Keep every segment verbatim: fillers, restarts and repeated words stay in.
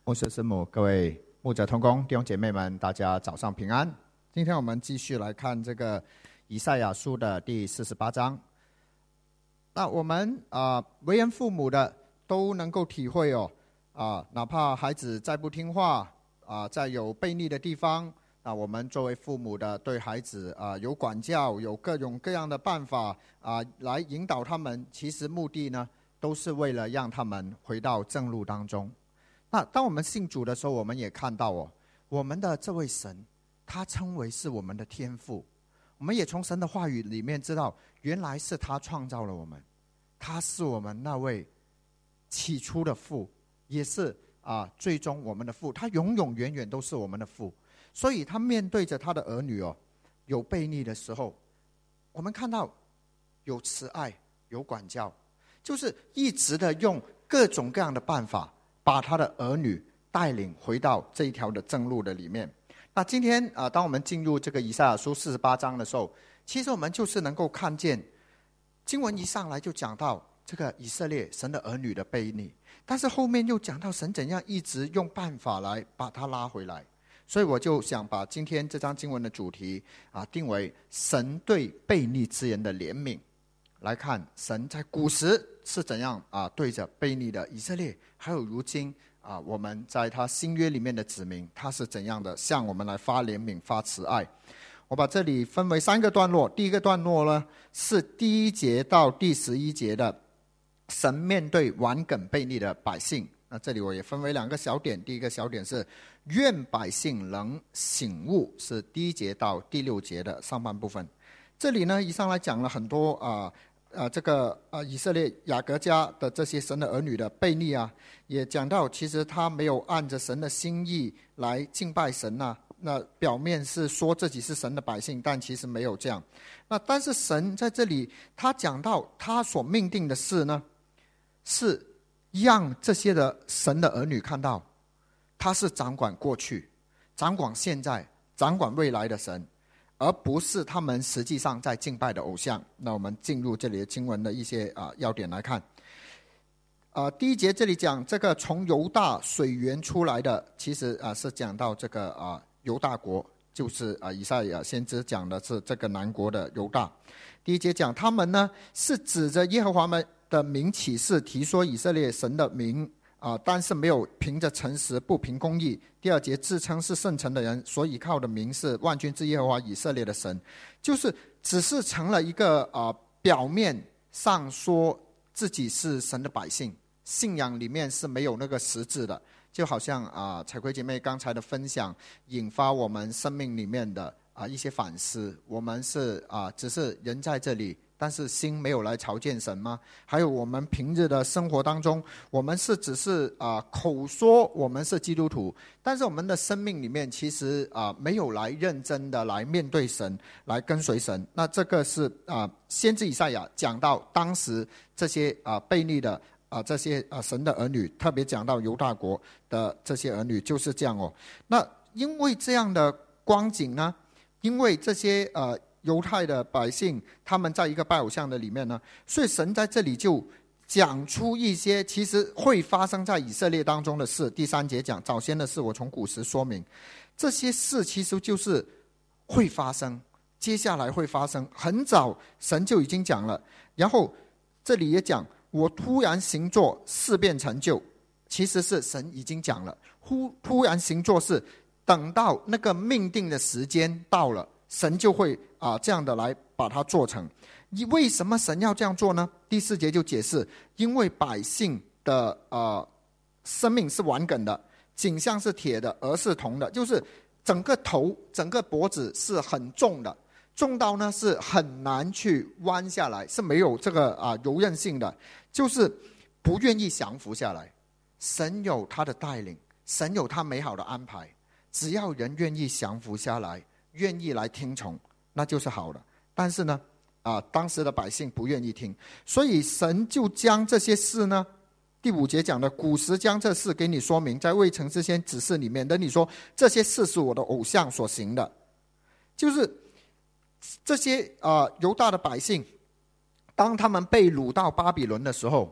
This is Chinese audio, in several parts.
牧师师母，各位牧者同工弟兄姐妹们，大家早上平安。今天我们继续来看这个以赛亚书的第四十八章。那我们啊、呃，为人父母的都能够体会哦啊、呃，哪怕孩子再不听话啊、呃，在有悖逆的地方，那我们作为父母的对孩子啊、呃、有管教，有各种各样的办法啊、呃、来引导他们，其实目的呢都是为了让他们回到正路当中。那当我们信主的时候，我们也看到哦，我们的这位神，他称为是我们的天父。我们也从神的话语里面知道，原来是他创造了我们，他是我们那位起初的父，也是啊最终我们的父，他永永远远都是我们的父。所以他面对着他的儿女哦，有悖逆的时候，我们看到有慈爱，有管教，就是一直的用各种各样的办法把他的儿女带领回到这一条的正路的里面。那今天啊、呃，当我们进入这个以赛亚书四十八章的时候，其实我们就是能够看见经文一上来就讲到这个以色列神的儿女的悖逆，但是后面又讲到神怎样一直用办法来把他拉回来。所以我就想把今天这章经文的主题啊定为神对悖逆之人的怜悯，来看神在古时是怎样啊对着悖逆的以色列，还有如今啊我们在他新约里面的子民，他是怎样的向我们来发怜悯发慈爱。我把这里分为三个段落，第一个段落呢是第一节到第十一节的神面对顽梗悖逆的百姓。那这里我也分为两个小点，第一个小点是愿百姓能醒悟，是第一节到第六节的上半部分。这里呢一上来讲了很多啊呃，这个呃，以色列雅各家的这些神的儿女的悖逆啊，也讲到其实他没有按着神的心意来敬拜神啊。那表面是说自己是神的百姓，但其实没有这样。那但是神在这里他讲到他所命定的事呢，是让这些的神的儿女看到他是掌管过去、掌管现在、掌管未来的神，而不是他们实际上在敬拜的偶像。那我们进入这里的经文的一些啊要点来看。啊，第一节这里讲这个从犹大水源出来的，其实啊是讲到这个啊犹大国，就是啊以赛亚先知讲的是这个南国的犹大。第一节讲他们呢是指着耶和华们的名起誓，提说以色列神的名啊，但是没有凭着诚实，不凭公义。第二节自称是圣城的人所倚靠的名是万军之耶和华以色列的神，就是只是成了一个啊表面上说自己是神的百姓，信仰里面是没有那个实质的。就好像啊彩葵姐妹刚才的分享引发我们生命里面的啊一些反思，我们是啊只是人在这里，但是心没有来朝见神吗？还有我们平日的生活当中，我们是只是啊口说我们是基督徒，但是我们的生命里面其实啊没有来认真的来面对神，来跟随神。那这个是啊先知以赛亚讲到当时这些啊悖逆的啊这些啊神的儿女，特别讲到犹大国的这些儿女就是这样哦。那因为这样的光景呢，因为这些呃犹太的百姓他们在一个拜偶像的里面呢，所以神在这里就讲出一些其实会发生在以色列当中的事。第三节讲早先的事，我从古时说明，这些事其实就是会发生，接下来会发生，很早神就已经讲了。然后这里也讲我突然行作，事变成就，其实是神已经讲了，忽突然行作是等到那个命定的时间到了，神就会啊这样的来把它做成。为什么神要这样做呢？第四节就解释，因为百姓的呃生命是顽梗的，颈项是铁的，额是铜的，就是整个头整个脖子是很重的，重到呢是很难去弯下来，是没有这个啊柔韧性的，就是不愿意降服下来。神有他的带领，神有他美好的安排，只要人愿意降服下来，愿意来听从，那就是好的。但是呢啊，当时的百姓不愿意听，所以神就将这些事呢，第五节讲的古时将这事给你说明，在未曾之先指示你，免得你说这些事是我的偶像所行的。就是这些啊犹大的百姓，当他们被掳到巴比伦的时候，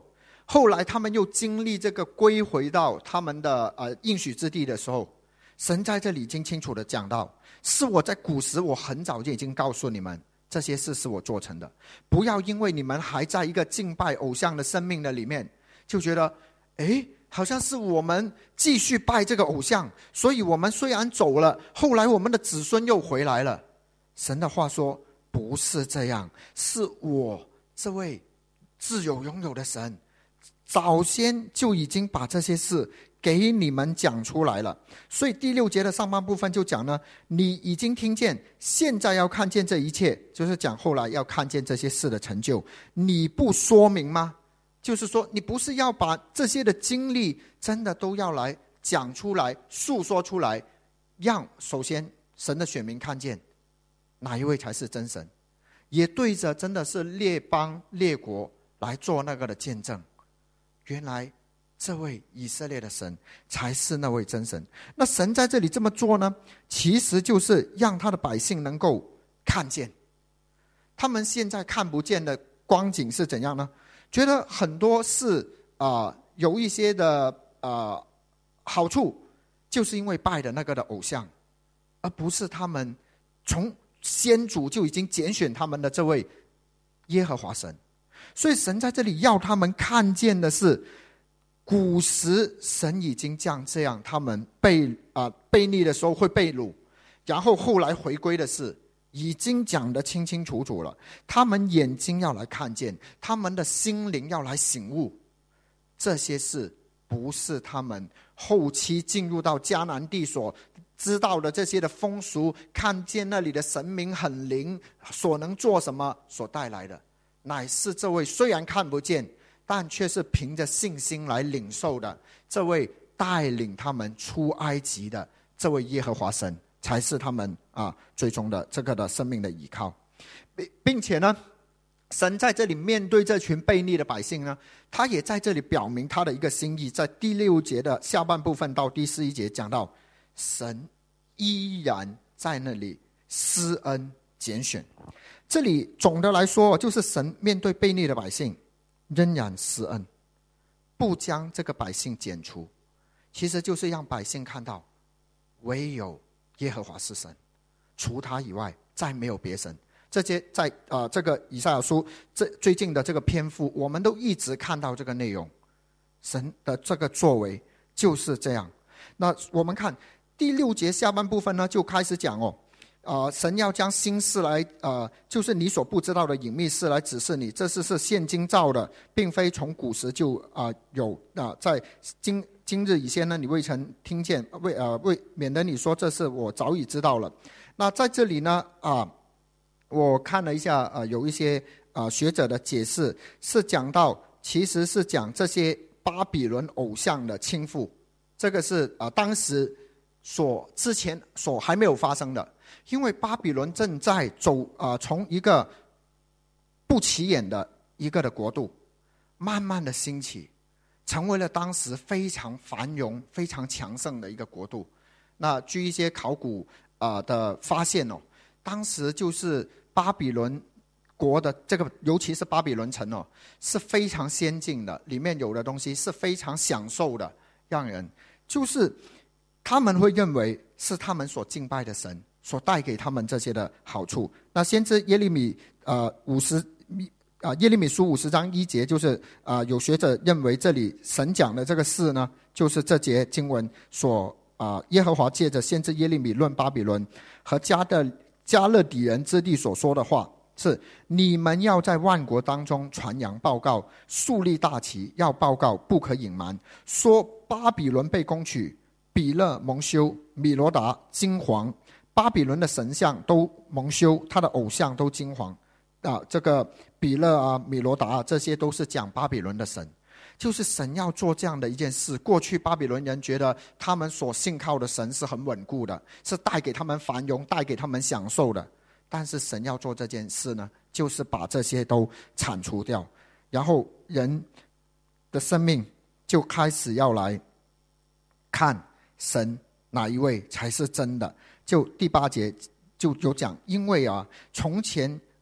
后来他们又经历这个归回到他们的呃应许之地的时候，神在这里已经清楚的讲到，是我在古时我很早就已经告诉你们，这些事是我做成的。不要因为你们还在一个敬拜偶像的生命的里面，就觉得诶好像是我们继续拜这个偶像，所以我们虽然走了，后来我们的子孙又回来了。神的话说不是这样，是我这位自有拥有的神早先就已经把这些事给你们讲出来了。所以第六节的上半部分就讲呢，你已经听见，现在要看见这一切，就是讲后来要看见这些事的成就，你不说明吗？就是说你不是要把这些的经历真的都要来讲出来，诉说出来，让首先神的选民看见哪一位才是真神，也对着真的是列邦列国来做那个的见证，原来这位以色列的神才是那位真神。那神在这里这么做呢，其实就是让他的百姓能够看见。他们现在看不见的光景是怎样呢？觉得很多是、呃、有一些的、呃、好处，就是因为拜的那个的偶像，而不是他们从先祖就已经拣选他们的这位耶和华神。所以神在这里要他们看见的是，古时神已经将这样他们被、呃、悖逆的时候会被掳，然后后来回归的事已经讲得清清楚楚了。他们眼睛要来看见，他们的心灵要来醒悟，这些事不是他们后期进入到迦南地所知道的这些的风俗，看见那里的神明很灵，所能做什么所带来的，乃是这位虽然看不见，但却是凭着信心来领受的，这位带领他们出埃及的这位耶和华神，才是他们啊最终的这个的生命的依靠。并且呢，神在这里面对这群悖逆的百姓呢，他也在这里表明他的一个心意。在第六节的下半部分到第十一节讲到，神依然在那里施恩拣选。这里总的来说，就是神面对悖逆的百姓仍然施恩，不将这个百姓剪除，其实就是让百姓看到唯有耶和华是神，除他以外再没有别神。这些在、呃、这个以赛亚书这最近的这个篇幅，我们都一直看到这个内容，神的这个作为就是这样。那我们看第六节下半部分呢，就开始讲哦，呃，神要将新事来，呃，就是你所不知道的隐秘事来指示你，这事是现今造的，并非从古时就啊、呃、有啊、呃，在今今日以前呢，你未曾听见，为呃为免得你说这是我早已知道了。那在这里呢啊、呃，我看了一下呃有一些啊、呃、学者的解释，是讲到其实是讲这些巴比伦偶像的倾覆，这个是啊、呃、当时所之前所还没有发生的。因为巴比伦正在走啊、呃，从一个不起眼的一个的国度，慢慢的兴起，成为了当时非常繁荣、非常强盛的一个国度。那据一些考古啊、呃、的发现哦，当时就是巴比伦国的这个，尤其是巴比伦城哦，是非常先进的，里面有的东西是非常享受的，让人就是他们会认为是他们所敬拜的神所带给他们这些的好处。那先知耶利米呃五十啊耶利米书五十章一节，就是啊、呃、有学者认为这里神讲的这个事呢，就是这节经文所啊、呃、耶和华借着先知耶利米论巴比伦和加的加勒底人之地所说的话，是你们要在万国当中传扬报告，树立大旗，要报告不可隐瞒，说巴比伦被攻取，比勒蒙羞，米罗达惊惶，巴比伦的神像都蒙羞，他的偶像都惊惶啊，这个比勒啊、米罗达啊，这些都是讲巴比伦的神。就是神要做这样的一件事。过去巴比伦人觉得他们所信靠的神是很稳固的，是带给他们繁荣、带给他们享受的。但是神要做这件事呢，就是把这些都铲除掉，然后人的生命就开始要来看神哪一位才是真的。就第八节就有讲，因为啊，从前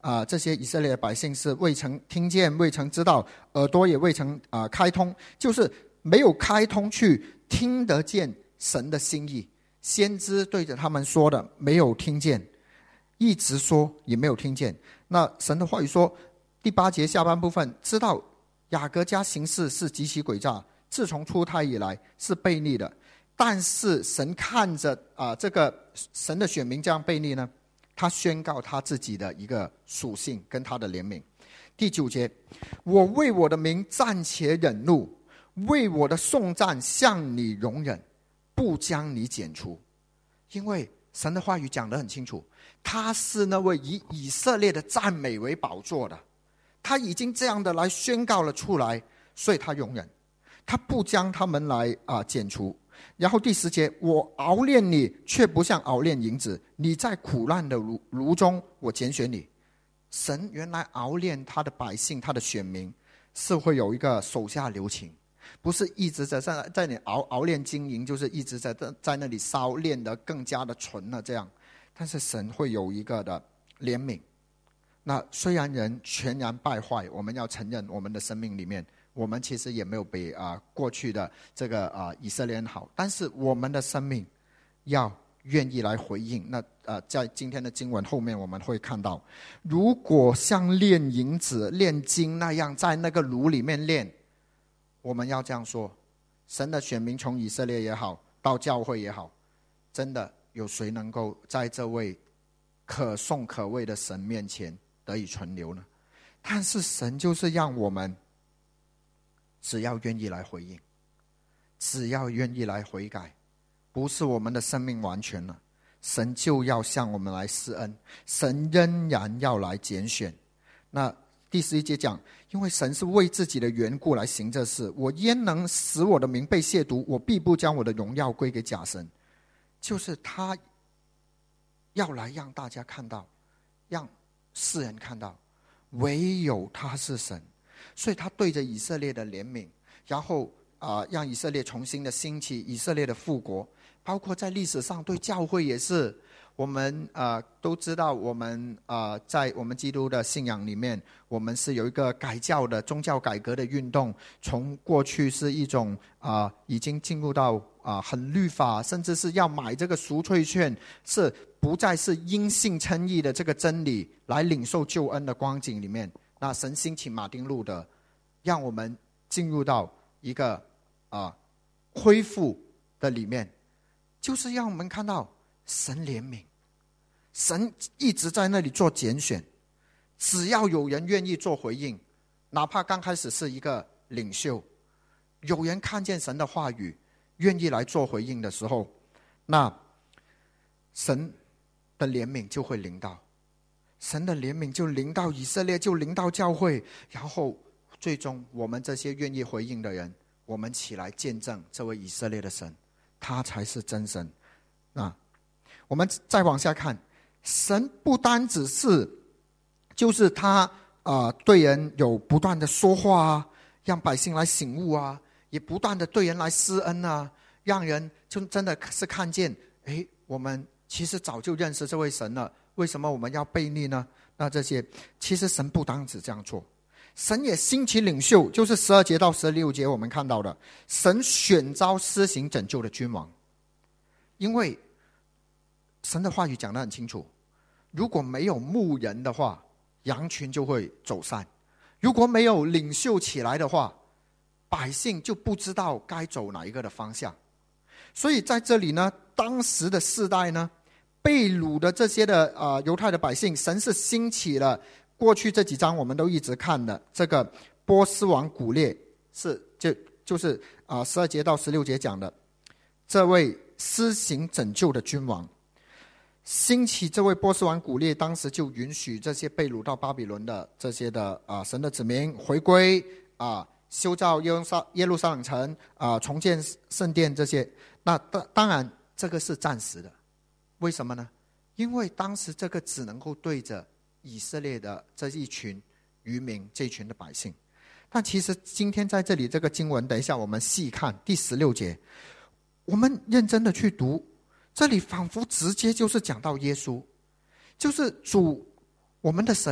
啊，这些以色列的百姓是未曾听见，未曾知道，耳朵也未曾啊开通，就是没有开通去听得见神的心意。先知对着他们说的没有听见，一直说也没有听见。那神的话语说，第八节下半部分，知道雅各家行事是极其诡诈，自从出胎以来是悖逆的。但是神看着啊、呃，这个神的选民这样悖逆呢，他宣告他自己的一个属性跟他的怜悯。第九节，我为我的名暂且忍怒，为我的颂赞向你容忍，不将你剪除。因为神的话语讲得很清楚，他是那位以以色列的赞美为宝座的，他已经这样的来宣告了出来，所以他容忍，他不将他们来啊、呃、剪除。然后第十节，我熬炼你，却不像熬炼银子，你在苦难的炉炉中，我拣选你。神原来熬炼他的百姓，他的选民，是会有一个手下留情，不是一直在在在你熬熬炼金银，就是一直在在那里烧，炼得更加的纯了这样。但是神会有一个的怜悯。那虽然人全然败坏，我们要承认我们的生命里面，我们其实也没有比啊、呃、过去的这个啊、呃、以色列人好，但是我们的生命要愿意来回应。那呃，在今天的经文后面我们会看到，如果像炼银子、炼金那样在那个炉里面炼，我们要这样说：神的选民从以色列也好，到教会也好，真的有谁能够在这位可颂可畏的神面前得以存留呢？但是神就是让我们只要愿意来回应，只要愿意来悔改，不是我们的生命完全了，神就要向我们来施恩，神仍然要来拣选。那第十一节讲，因为神是为自己的缘故来行这事，我焉能使我的名被亵渎？我必不将我的荣耀归给假神。就是他要来让大家看到，让世人看到，唯有他是神。所以他对着以色列的怜悯，然后、呃、让以色列重新的兴起，以色列的复国，包括在历史上对教会也是。我们、呃、都知道我们、呃、在我们基督的信仰里面，我们是有一个改教的宗教改革的运动，从过去是一种、呃、已经进入到、呃、很律法，甚至是要买这个赎罪券，是不再是因信称义的这个真理来领受救恩的光景里面。那神兴起马丁路德，让我们进入到一个、呃、恢复的里面，就是让我们看到神怜悯，神一直在那里做拣选，只要有人愿意做回应，哪怕刚开始是一个领袖，有人看见神的话语，愿意来做回应的时候，那神的怜悯就会临到，神的怜悯就临到以色列，就临到教会，然后最终我们这些愿意回应的人，我们起来见证这位以色列的神，他才是真神。那我们再往下看，神不单只是就是他、呃、对人有不断的说话啊，让百姓来醒悟啊，也不断的对人来施恩啊，让人就真的是看见，诶，我们其实早就认识这位神了，为什么我们要悖逆呢？那这些其实神不单只这样做，神也兴起领袖，就是十二节到十六节我们看到的，神选召施行拯救的君王。因为神的话语讲得很清楚，如果没有牧人的话，羊群就会走散；如果没有领袖起来的话，百姓就不知道该走哪一个的方向。所以在这里呢，当时的世代呢，被掳的这些的、呃、犹太的百姓，神是兴起了过去这几章我们都一直看的这个波斯王古列，是就就是啊十二节到十六节讲的这位施行拯救的君王。兴起这位波斯王古列，当时就允许这些被掳到巴比伦的这些的、呃、神的子民回归啊、呃，修造耶路撒耶路撒冷城啊、呃，重建圣殿这些。那当然这个是暂时的，为什么呢？因为当时这个只能够对着以色列的这一群渔民，这一群的百姓。但其实今天在这里这个经文，等一下我们细看第十六节，我们认真的去读，这里仿佛直接就是讲到耶稣，就是主我们的神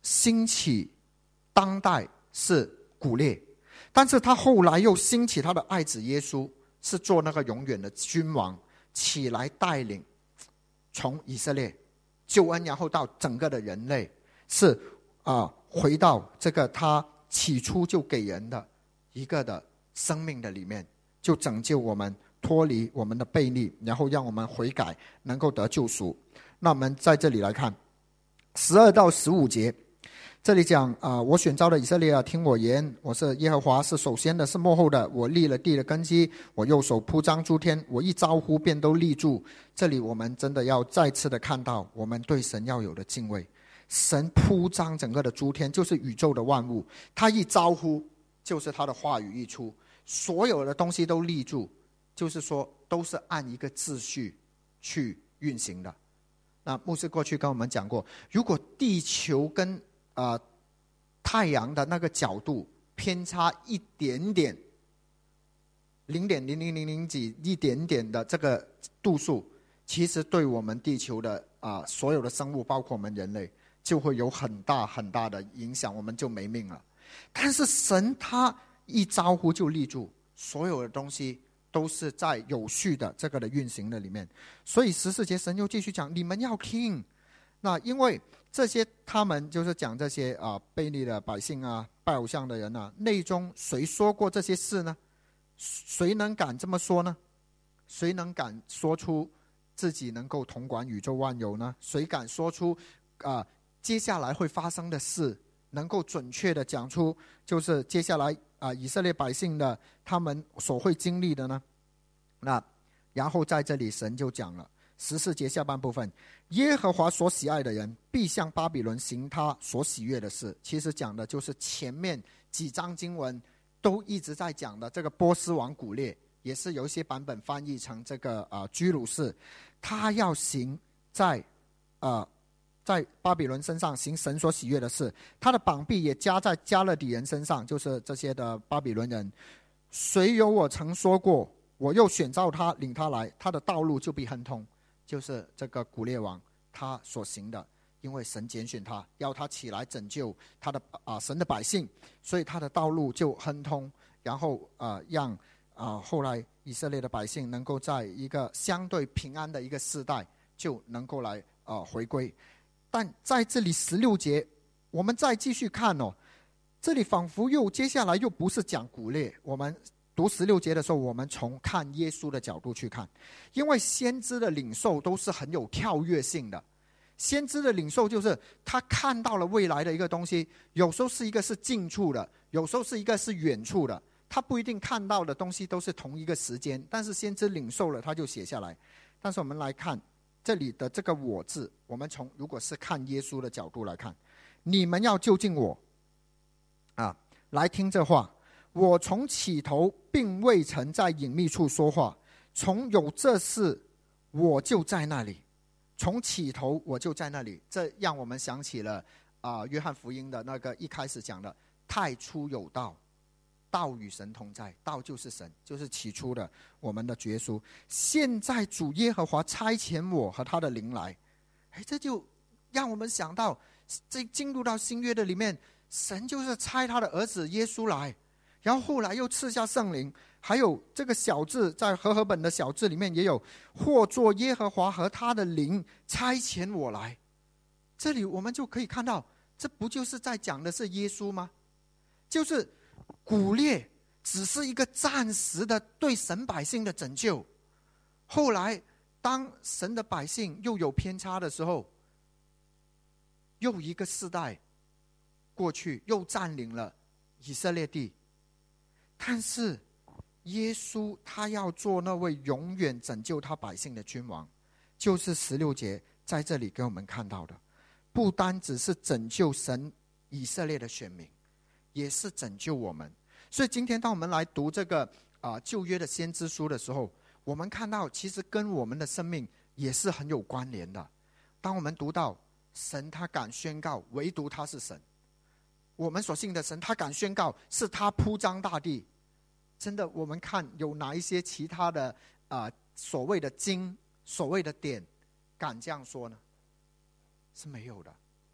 兴起当代是古列，但是他后来又兴起他的爱子耶稣，是做那个永远的君王，起来带领从以色列救恩，然后到整个的人类，是啊、呃，回到这个他起初就给人的一个的生命的里面，就拯救我们脱离我们的悖逆，然后让我们悔改，能够得救赎。那我们在这里来看十二到十五节，这里讲啊、呃，我选召的以色列啊，听我言，我是耶和华，是首先的，是末后的，我立了地的根基，我右手铺张诸天，我一招呼便都立住。这里我们真的要再次的看到我们对神要有的敬畏。神铺张整个的诸天，就是宇宙的万物，他一招呼就是他的话语一出，所有的东西都立住，就是说都是按一个秩序去运行的。那牧师过去跟我们讲过，如果地球跟呃太阳的那个角度偏差一点点，零点零零零零几一点点的这个度数，其实对我们地球的啊、呃、所有的生物，包括我们人类，就会有很大很大的影响，我们就没命了。但是神他一招呼就立住，所有的东西都是在有序的这个的运行的里面。所以十四节神又继续讲，你们要听。那因为这些他们就是讲这些啊悖逆的百姓啊，拜偶像的人啊，内中谁说过这些事呢？谁能敢这么说呢？谁能敢说出自己能够统管宇宙万有呢？谁敢说出啊接下来会发生的事，能够准确的讲出就是接下来啊以色列百姓的他们所会经历的呢？那然后在这里神就讲了十四节下半部分，耶和华所喜爱的人必向巴比伦行他所喜悦的事。其实讲的就是前面几章经文都一直在讲的这个波斯王古列，也是有一些版本翻译成这个啊、呃、居鲁士，他要行在呃在巴比伦身上行神所喜悦的事，他的膀臂也加在加勒底人身上，就是这些的巴比伦人。谁有我曾说过，我又选召他，领他来，他的道路就必亨通。就是这个古列王他所行的，因为神拣选他，要他起来拯救他的啊、呃、神的百姓，所以他的道路就亨通，然后啊、呃、让啊、呃、后来以色列的百姓能够在一个相对平安的一个世代就能够来啊、呃、回归。但在这里十六节我们再继续看哦，这里仿佛又接下来又不是讲古列，我们读十六节的时候，我们从看耶稣的角度去看，因为先知的领受都是很有跳跃性的。先知的领受就是他看到了未来的一个东西，有时候是一个是近处的，有时候是一个是远处的，他不一定看到的东西都是同一个时间，但是先知领受了他就写下来。但是我们来看这里的这个我字，我们从如果是看耶稣的角度来看，你们要就近我啊，来听这话。我从起头并未曾在隐秘处说话，从有这事我就在那里，从起头我就在那里。这让我们想起了啊、呃，约翰福音的那个一开始讲的太初有道，道与神同在，道就是神，就是起初的我们的耶稣。现在主耶和华差遣我和他的灵来，哎，这就让我们想到这进入到新约的里面，神就是差他的儿子耶稣来，然后后来又赐下圣灵，还有这个小字，在和合本的小字里面也有或作耶和华和他的灵差遣我来。这里我们就可以看到，这不就是在讲的是耶稣吗？就是古列只是一个暂时的对神百姓的拯救，后来当神的百姓又有偏差的时候，又一个世代过去，又占领了以色列地。但是耶稣他要做那位永远拯救他百姓的君王，就是十六节在这里给我们看到的，不单只是拯救神以色列的选民，也是拯救我们。所以今天当我们来读这个、呃、旧约的先知书的时候，我们看到其实跟我们的生命也是很有关联的。当我们读到神他敢宣告唯独他是神，我们所信的神他敢宣告是他铺张大地，真的我们看有哪一些其他的、呃、所谓的经所谓的典敢这样说呢？是没有的。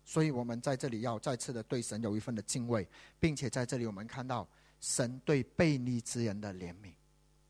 所以我们在这里要再次的对神有一份的敬畏，并且在这里我们看到神对悖逆之人的怜悯。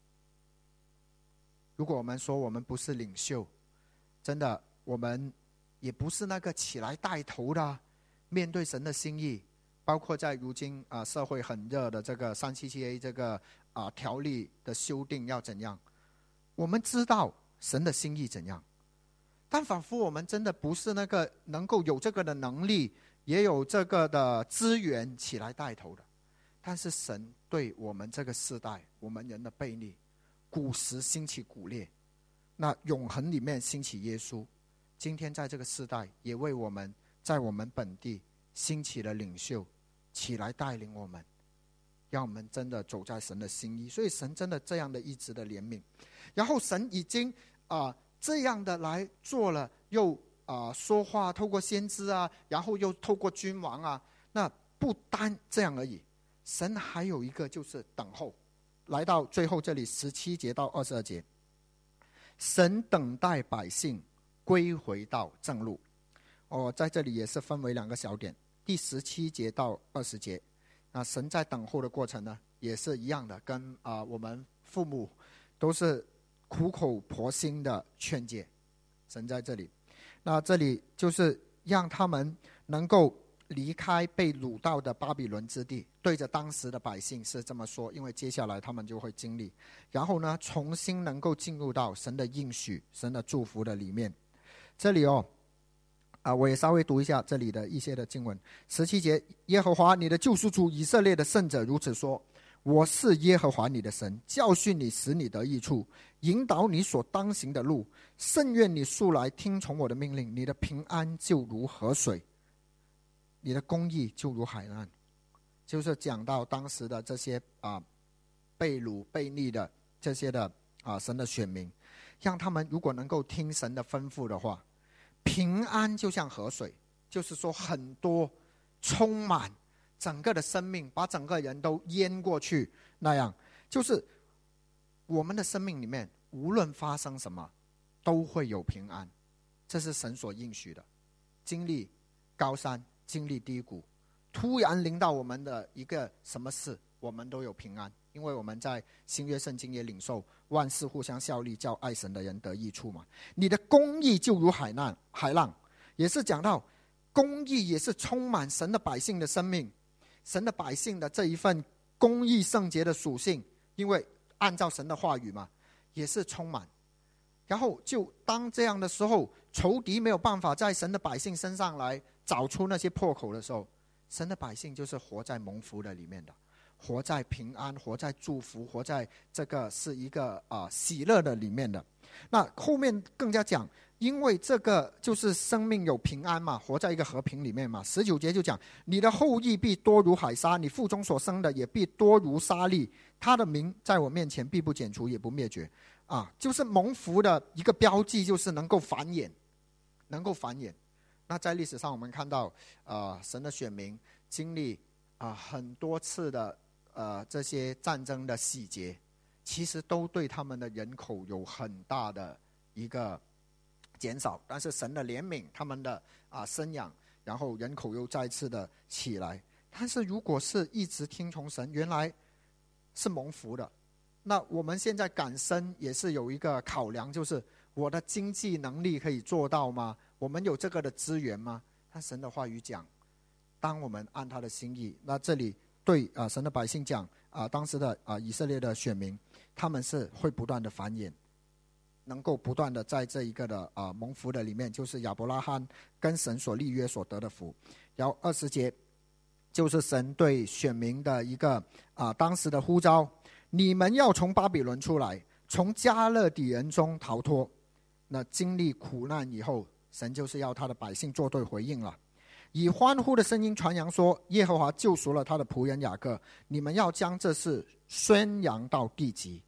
如果我们说我们不是领袖，真的我们也不是那个起来带头的面对神的心意，包括在如今、呃、社会很热的这个三七七 A 这个、呃、条例的修订要怎样，我们知道神的心意怎样，但仿佛我们真的不是那个能够有这个的能力，也有这个的资源起来带头的。但是神对我们这个世代，我们人的悖逆，古时兴起古列，那永恒里面兴起耶稣，今天在这个世代也为我们在我们本地兴起了领袖起来带领我们，让我们真的走在神的心意。所以神真的这样的一直的怜悯，然后神已经、呃、这样的来做了，又、呃、说话透过先知啊，然后又透过君王啊，那不单这样而已，神还有一个就是等候。来到最后这里十七节到二十二节，神等待百姓归回到正路。哦，在这里也是分为两个小点，第十七节到二十节。那神在等候的过程呢，也是一样的，跟、呃、我们父母都是苦口婆心的劝诫。神在这里，那这里就是让他们能够离开被掳到的巴比伦之地，对着当时的百姓是这么说，因为接下来他们就会经历，然后呢重新能够进入到神的应许、神的祝福的里面。这里哦啊，我也稍微读一下这里的一些的经文。十七节，耶和华你的救赎主以色列的圣者如此说，我是耶和华你的神，教训你，使你得益处，引导你所当行的路，甚愿你素来听从我的命令，你的平安就如河水，你的公义就如海岸。就是讲到当时的这些、啊、被掳被逆的这些的、啊、神的选民，让他们如果能够听神的吩咐的话，平安就像河水，就是说很多充满整个的生命，把整个人都淹过去那样。就是我们的生命里面无论发生什么都会有平安，这是神所应许的。经历高山，经历低谷，突然临到我们的一个什么事，我们都有平安，因为我们在新约圣经也领受万事互相效力，叫爱神的人得益处嘛。你的公义就如海浪，海浪也是讲到公义也是充满神的百姓的生命，神的百姓的这一份公义圣洁的属性，因为按照神的话语嘛，也是充满。然后就当这样的时候，仇敌没有办法在神的百姓身上来找出那些破口的时候，神的百姓就是活在蒙福的里面的，活在平安，活在祝福，活在这个是一个、呃、喜乐的里面的。那后面更加讲，因为这个就是生命有平安嘛，活在一个和平里面嘛。十九节就讲，你的后裔必多如海沙，你腹中所生的也必多如沙粒，他的名在我面前必不剪除，也不灭绝。啊，就是蒙福的一个标记，就是能够繁衍，能够繁衍。那在历史上我们看到、呃、神的选民经历、呃、很多次的、呃、这些战争的洗劫，其实都对他们的人口有很大的一个减少，但是神的怜悯，他们的、呃、生养，然后人口又再次的起来。但是如果是一直听从神，原来是蒙福的。那我们现在赶生也是有一个考量，就是我的经济能力可以做到吗？我们有这个的资源吗？但神的话语讲，当我们按他的心意，那这里对、呃、神的百姓讲、呃、当时的、呃、以色列的选民，他们是会不断的繁衍，能够不断的在这一个的、呃、蒙福的里面，就是亚伯拉罕跟神所立约所得的福。然后二十节就是神对选民的一个、呃、当时的呼召，你们要从巴比伦出来，从迦勒底人中逃脱。那经历苦难以后，神就是要他的百姓做对回应了，以欢呼的声音传扬说，耶和华救赎了他的仆人雅各，你们要将这事宣扬到地极。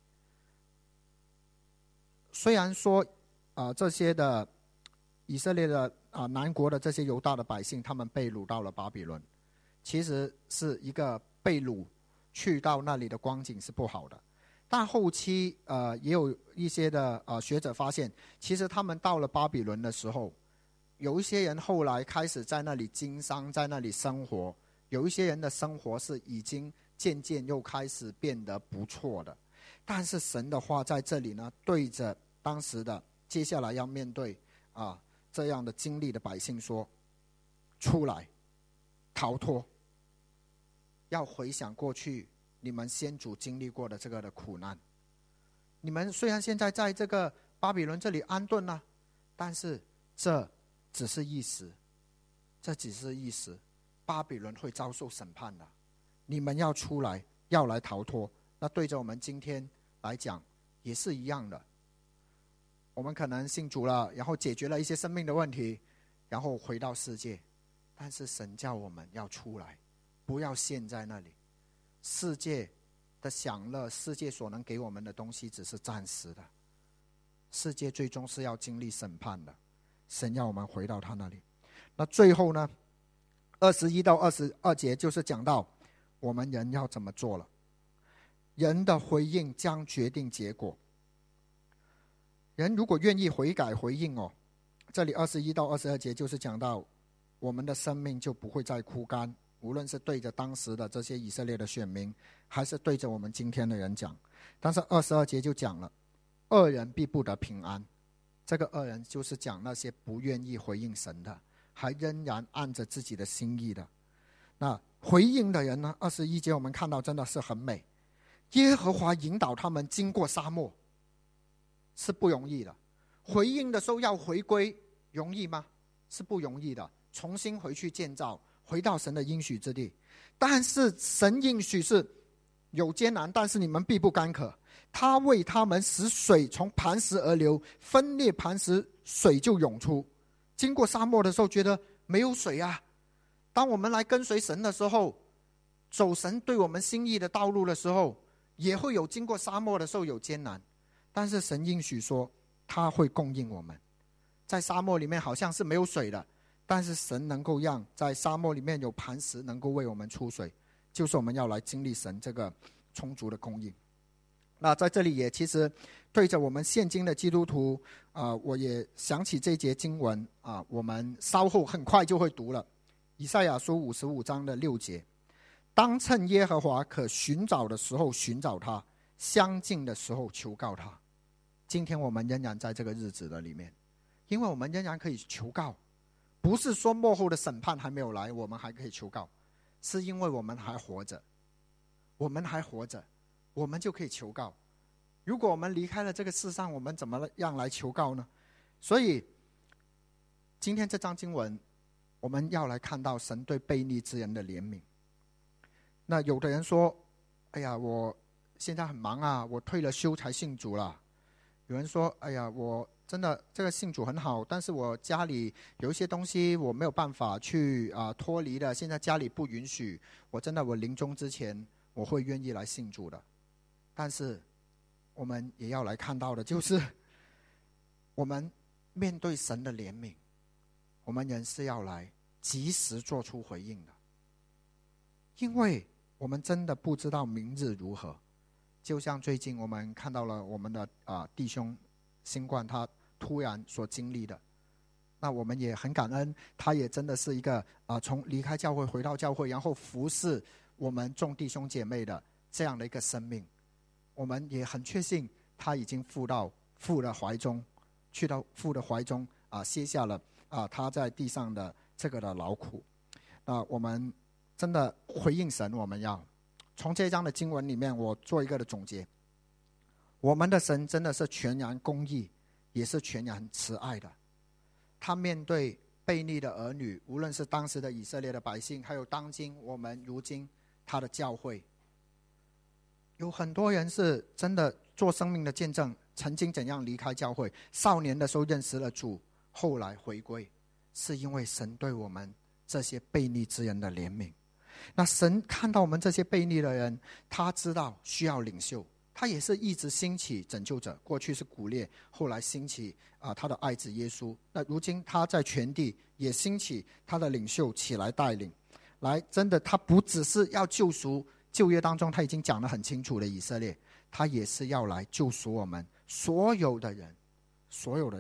虽然说、呃、这些的以色列的、呃、南国的这些犹大的百姓，他们被掳到了巴比伦，其实是一个被掳去到那里的光景是不好的。但后期、呃、也有一些的、呃、学者发现，其实他们到了巴比伦的时候， 有一些人后来开始在那里经商，在那里生活，有一些人的生活是已经渐渐又开始变得不错的。但是神的话在这里呢，对着当时的接下来要面对啊这样的经历的百姓说，出来逃脱，要回想过去你们先祖经历过的这个的苦难。你们虽然现在在这个巴比伦这里安顿了、啊、但是这只是一时，这只是一时，巴比伦会遭受审判的，你们要出来，要来逃脱。那对着我们今天来讲也是一样的，我们可能信主了，然后解决了一些生命的问题，然后回到世界，但是神叫我们要出来，不要陷在那里。世界的享乐，世界所能给我们的东西只是暂时的，世界最终是要经历审判的，神要我们回到他那里。那最后呢，二十一到二十二节就是讲到我们人要怎么做了，人的回应将决定结果。人如果愿意悔改回应哦，这里二十一到二十二节就是讲到我们的生命就不会再枯干，无论是对着当时的这些以色列的选民，还是对着我们今天的人讲。但是二十二节就讲了，恶人必不得平安。这个恶人就是讲那些不愿意回应神的，还仍然按着自己的心意的。那回应的人呢，二十一节我们看到真的是很美。耶和华引导他们经过沙漠，是不容易的。回应的时候要回归，容易吗？是不容易的。重新回去建造，回到神的应许之地。但是神应许是有艰难，但是你们必不干渴。他为他们使水从磐石而流，分裂磐石，水就涌出。经过沙漠的时候觉得没有水啊，当我们来跟随神的时候，走神对我们心意的道路的时候，也会有经过沙漠的时候有艰难，但是神应许说他会供应我们。在沙漠里面好像是没有水的，但是神能够让在沙漠里面有磐石能够为我们出水，就是我们要来经历神这个充足的供应。那在这里也其实对着我们现今的基督徒、呃、我也想起这节经文、呃、我们稍后很快就会读了，以赛亚书五十五章的六节，当趁耶和华可寻找的时候寻找他，相近的时候求告他。今天我们仍然在这个日子的里面，因为我们仍然可以求告，不是说末后的审判还没有来我们还可以求告，是因为我们还活着，我们还活着，我们就可以求告。如果我们离开了这个世上，我们怎么样来求告呢？所以今天这章经文我们要来看到神对悖逆之人的怜悯。那有的人说，哎呀，我现在很忙啊，我退了休才信主了。有人说，哎呀，我真的这个信主很好，但是我家里有一些东西我没有办法去、呃、脱离的，现在家里不允许，我真的我临终之前我会愿意来信主的。但是我们也要来看到的就是我们面对神的怜悯，我们人是要来及时做出回应的，因为我们真的不知道明日如何。就像最近我们看到了我们的、呃、弟兄新冠他突然所经历的，那我们也很感恩，他也真的是一个、呃、从离开教会回到教会，然后服侍我们众弟兄姐妹的这样的一个生命。我们也很确信他已经父到父的怀中，去到父的怀中、呃、歇下了、呃、他在地上的这个的劳苦。那我们真的回应神，我们要从这一章的经文里面我做一个的总结。我们的神真的是全然公义，也是全然慈爱的。他面对悖逆的儿女，无论是当时的以色列的百姓，还有当今我们如今他的教会，有很多人是真的做生命的见证，曾经怎样离开教会，少年的时候认识了主，后来回归，是因为神对我们这些悖逆之人的怜悯。那神看到我们这些悖逆的人，他知道需要领袖，他也是一直兴起拯救者，过去是古列，后来兴起、呃、他的爱子耶稣。那如今他在全地也兴起他的领袖起来带领，来真的他不只是要救赎，旧约当中他已经讲得很清楚的以色列，他也是要来救赎我们所有的人，所有的人。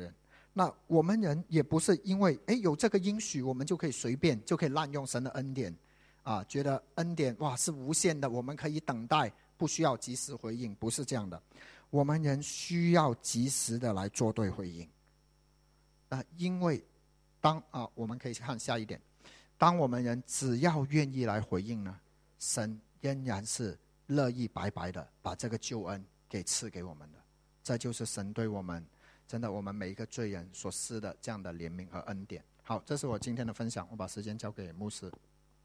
那我们人也不是因为诶有这个应许，我们就可以随便就可以滥用神的恩典啊，觉得恩典哇是无限的，我们可以等待，不需要及时回应，不是这样的。我们人需要及时的来做对回应。啊，因为当啊，我们可以看下一点，当我们人只要愿意来回应呢，神仍然是乐意白白的把这个救恩给赐给我们的。这就是神对我们真的我们每一个罪人所施的这样的怜悯和恩典。好，这是我今天的分享，我把时间交给牧师。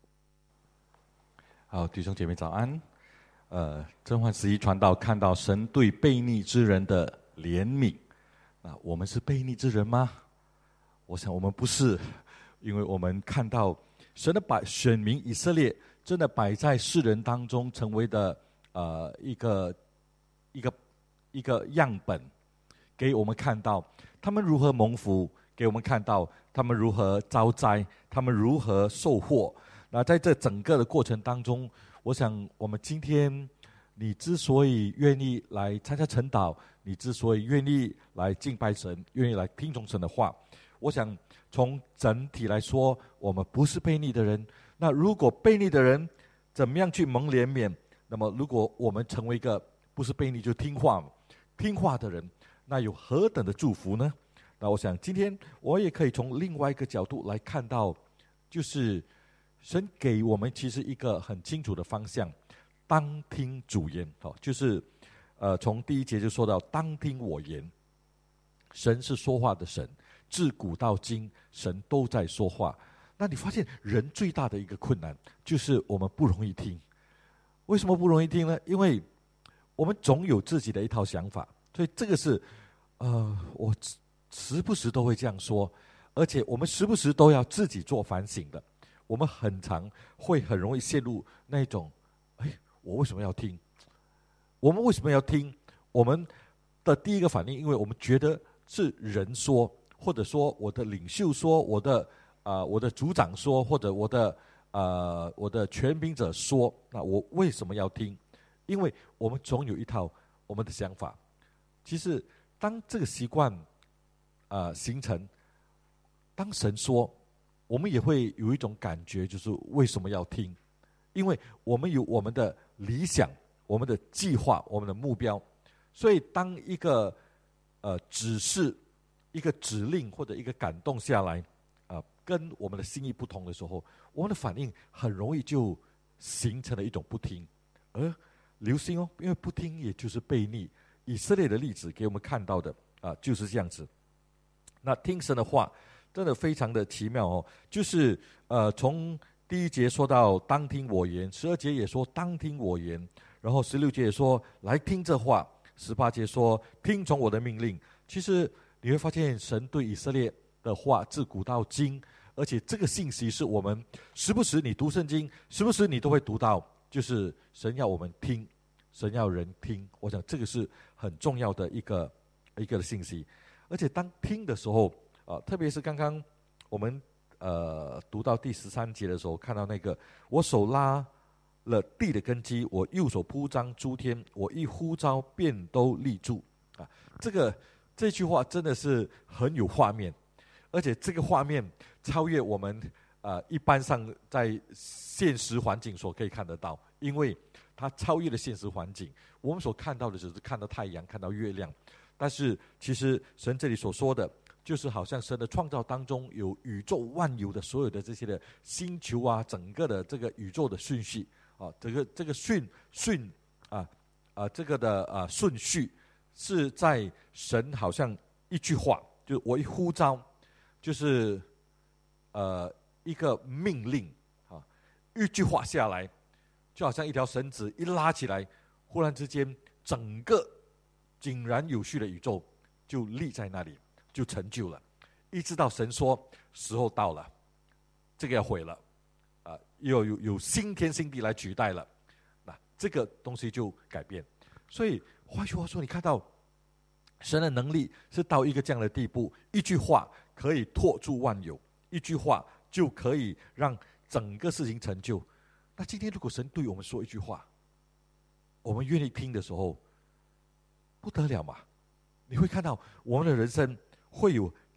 好，弟兄姐妹早安。呃，甄嬛十一传道看到神对悖逆之人的怜悯，那我们是悖逆之人吗？我想我们不是，因为我们看到神的摆选民以色列真的摆在世人当中，成为的呃一个一个一个样本，给我们看到他们如何蒙福，给我们看到他们如何遭灾，他们如何受祸。那在这整个的过程当中，我想我们今天你之所以愿意来参加晨祷，你之所以愿意来敬拜神，愿意来听从神的话，我想从整体来说，我们不是悖逆的人。那如果悖逆的人怎么样去蒙怜悯？那么如果我们成为一个不是悖逆就听话听话的人，那有何等的祝福呢？那我想今天我也可以从另外一个角度来看到，就是神给我们其实一个很清楚的方向，当听主言。就是呃，从第一节就说到当听我言。神是说话的神，自古到今神都在说话。那你发现人最大的一个困难就是我们不容易听。为什么不容易听呢？因为我们总有自己的一套想法，所以这个是呃，我时不时都会这样说，而且我们时不时都要自己做反省的。我们很常会很容易陷入那一种，哎，我为什么要听？我们为什么要听？我们的第一个反应，因为我们觉得是人说，或者说我的领袖说，我的啊、呃、我的组长说，或者我的呃我的权柄者说，那我为什么要听？因为我们总有一套我们的想法。其实当这个习惯啊、呃、形成，当神说，我们也会有一种感觉，就是为什么要听？因为我们有我们的理想、我们的计划、我们的目标，所以当一个呃指示、一个指令或者一个感动下来，啊、呃，跟我们的心意不同的时候，我们的反应很容易就形成了一种不听。而留心哦，因为不听也就是悖逆。以色列的例子给我们看到的啊、呃，就是这样子。那听神的话真的非常的奇妙哦，就是呃从第一节说到当听我言，十二节也说当听我言，然后十六节也说来听这话，十八节说听从我的命令。其实你会发现神对以色列的话自古到今，而且这个信息是我们时不时你读圣经，时不时你都会读到，就是神要我们听，神要人听。我想这个是很重要的一个一个的信息。而且当听的时候啊、呃，特别是刚刚我们呃读到第十三节的时候，看到那个我手拉了地的根基，我右手铺张诸天，我一呼召便都立住啊。这个这句话真的是很有画面，而且这个画面超越我们呃一般上在现实环境所可以看得到，因为它超越了现实环境。我们所看到的只是看到太阳，看到月亮，但是其实神这里所说的就是好像神的创造当中有宇宙万有的所有的这些的星球啊，整个的这个宇宙的顺序啊，这个这个顺顺啊啊这个的啊顺序是在神好像一句话，就我一呼召，就是呃一个命令啊，一句话下来，就好像一条绳子一拉起来，忽然之间整个井然有序的宇宙就立在那里，就成就了。一直到神说时候到了，这个要毁了啊，又有有新天新地来取代了，那这个东西就改变。所以换句话说，你看到神的能力是到一个这样的地步，一句话可以托住万有，一句话就可以让整个事情成就。那今天如果神对我们说一句话，我们愿意听的时候，不得了嘛！你会看到我们的人生会有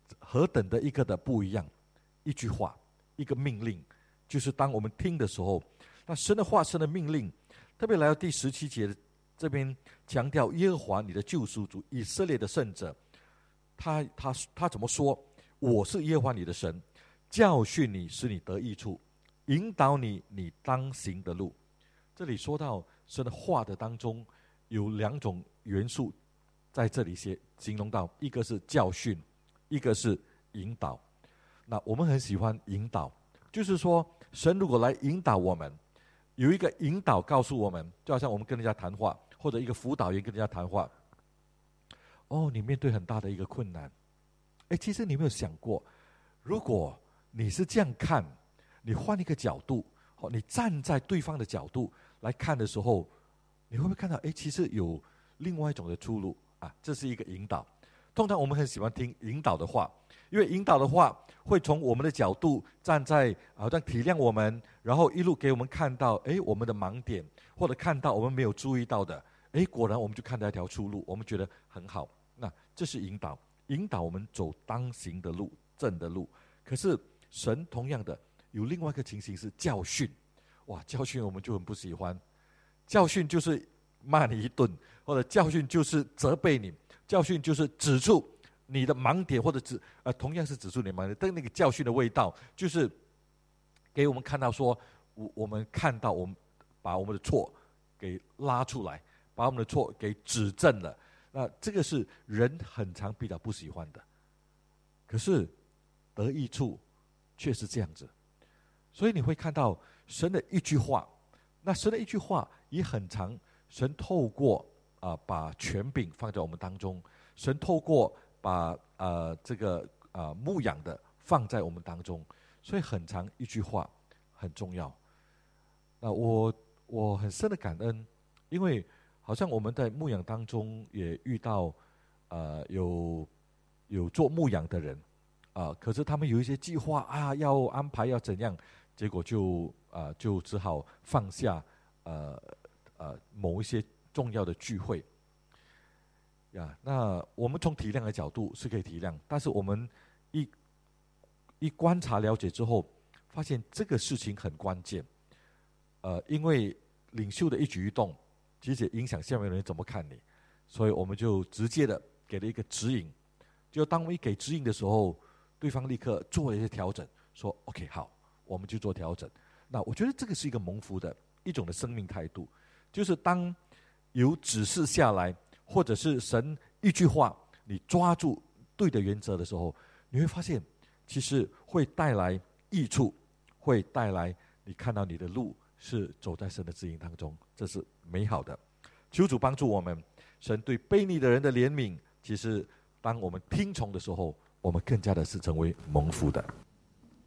何等的一个的不一样，一句话，一个命令，就是当我们听的时候，那神的话，神的命令，特别来到第十七节这边强调耶和华你的救赎主，以色列的圣者，他他他怎么说？我是耶和华你的神，教训你，使你得益处，引导你你当行的路。这里说到神的话的当中有两种元素在这里写形容到，一个是教训，一个是引导。那我们很喜欢引导，就是说神如果来引导我们，有一个引导告诉我们，就好像我们跟人家谈话，或者一个辅导员跟人家谈话，哦，你面对很大的一个困难，哎，其实你有没有想过，如果你是这样看，你换一个角度，你站在对方的角度来看的时候，你会不会看到，哎，其实有另外一种的出路啊？这是一个引导。通常我们很喜欢听引导的话，因为引导的话会从我们的角度站在好像体谅我们，然后一路给我们看到，哎，我们的盲点，或者看到我们没有注意到的，哎，果然我们就看到一条出路，我们觉得很好。那这是引导，引导我们走当行的路，正的路。可是神同样的有另外一个情形是教训，哇，教训我们就很不喜欢。教训就是骂你一顿，或者教训就是责备你，教训就是指出你的盲点，或者指呃同样是指出你的盲点，但那个教训的味道就是给我们看到说，我我们看到我们把我们的错给拉出来，把我们的错给指正了。那这个是人很常比较不喜欢的，可是得益处却是这样子。所以你会看到神的一句话，那神的一句话也很常，神透过啊、呃、把权柄放在我们当中，神透过把呃这个啊、呃、牧养的放在我们当中，所以很常一句话很重要。那我我很深的感恩，因为好像我们在牧养当中也遇到呃有有做牧养的人啊、呃，可是他们有一些计划啊，要安排要怎样，结果就啊、呃、就只好放下呃呃某一些重要的聚会呀。那我们从体谅的角度是可以体谅，但是我们一一观察了解之后，发现这个事情很关键，呃，因为领袖的一举一动，其实影响下面的人怎么看你，所以我们就直接的给了一个指引。就当我们一给指引的时候，对方立刻做了一些调整，说 OK 好，我们就做调整。那我觉得这个是一个蒙福的一种的生命态度，就是当有指示下来，或者是神一句话你抓住对的原则的时候，你会发现其实会带来益处，会带来你看到你的路是走在神的指引当中，这是美好的。求主帮助我们，神对悖逆的人的怜悯，其实当我们听从的时候，我们更加的是成为蒙福的。